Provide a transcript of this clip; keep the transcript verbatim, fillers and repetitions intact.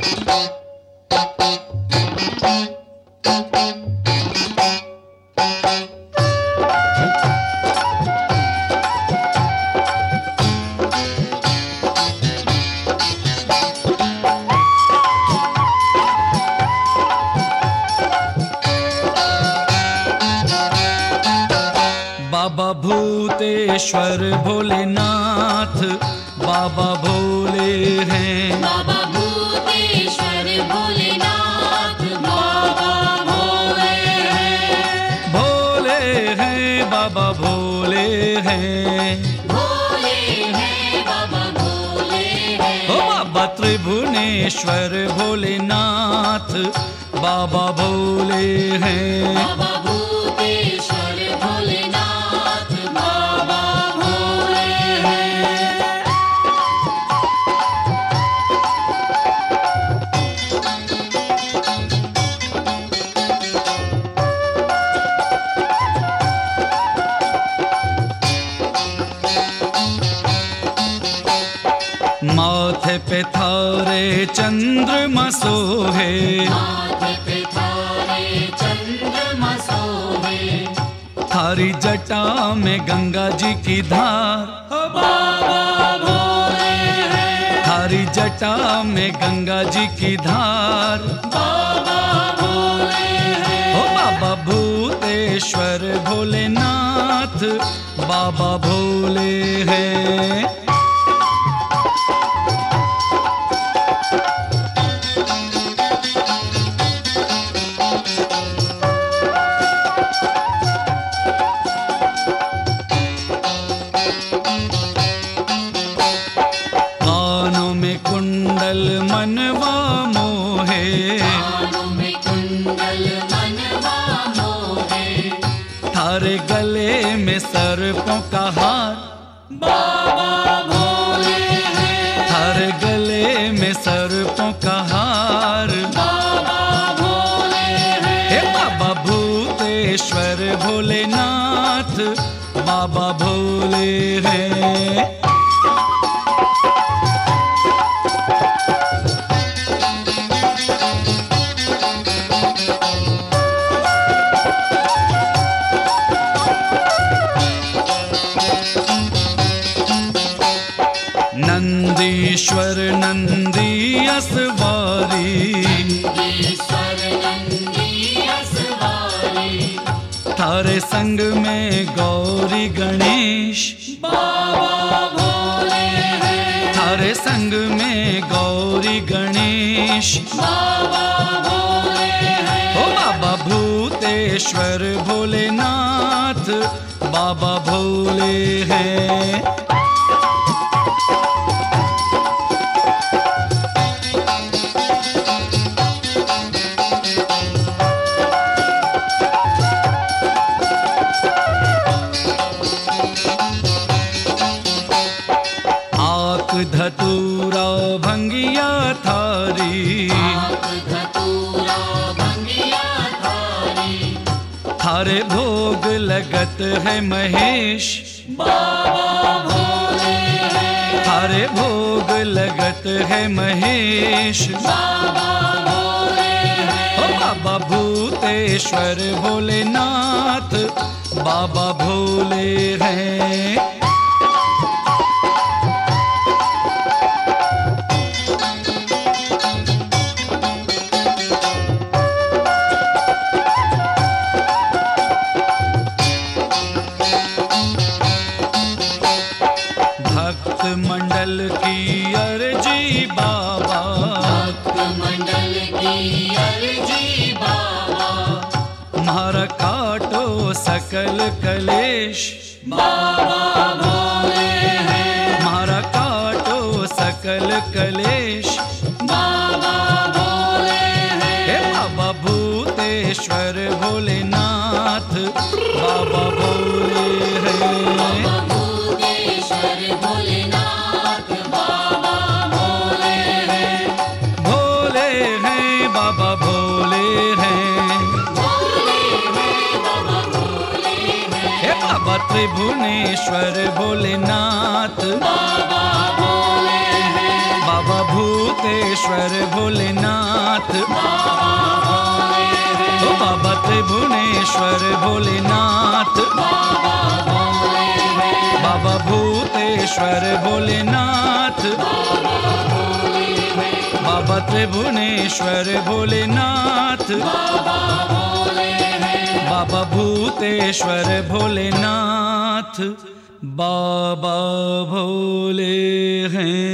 बाबा भूतेश्वर भोलेनाथ बाबा भोले हैं। बाबा भूतेश्वर भोलेनाथ बाबा भोले हैं। भोले हैं बाबा भोले हैं। भोले हैं बाबा भोले हैं। ओ बाबा त्रिभुवनेश्वर भोलेनाथ बाबा भोले हैं। बाबा भूतेश्वर भोलेनाथ बाबा भोले हैं। माथे पे थारे चंद्रमा सोहे। माथे पे थारे चंद्रमा सोहे। थारी जटा में गंगा जी की धार बाबा भोले हैं। थारी जटा में गंगा जी की धार। बाबा भोले हैं। ओ बाबा भूतेश्वर भोलेनाथ बाबा भोले हैं। कानों में कुंडल मनवा मोहे। कानों में कुंडल मनवा मोहे। थारे गले में सर्पों का हार। बाबा भोले हैं। थारे गले में सर्पों का हार। बाबा भोले हैं। हे बाबा भूतेश्वर भोलेनाथ बाबा भोले हैं। नंदीश्वर नंदी असवारी। नंदीश्वर नंदी असवारी। थारे संग में गौरी गणेश। बाबा भोले हैं। थारे संग में गौरी गणेश। बाबा भोले हैं। ओ बाबा भूतेश्वर भोलेनाथ बाबा भोले हैं। धतूरा भंगिया थारी। आक धतूरा भंगिया थारी। थारे भोग लगत है महेश। बाबा भोले हैं। थारे भोग लगत है महेश। बाबा भोले हैं। ओ बाबा भूतेश्वर भोलेनाथ बाबा भोले हैं। भक्त मंडल की अर्जी बाबा। भक्त मंडल की अर्जी बाबा। मारा काटो सकल कलेश। बाबा भोले हैं। मारा काटो सकल कलेश। बाबा भोले हैं। हे बाबा भूतेश्वर भोलेनाथ बाबा भोले हैं। बाबा भूतेश्वर भोलेनाथ बाबा भोले हैं। भोले हैं बाबा भोले हैं। भोले हैं बाबा भोले हैं। हे बाबा त्रिभुवनेश्वर भोलेनाथ बाबा भोले हैं। बाबा भूतेश्वर त्रिभुवनेश्वर भोलेनाथ, ओ बाबा त्रिभुवनेश्वर भोलेनाथ, बाबा भूतेश्वर भोलेनाथ, बाबा त्रिभुवनेश्वर भोलेनाथ, बाबा भूतेश्वर भोलेनाथ, बाबा भोले हैं।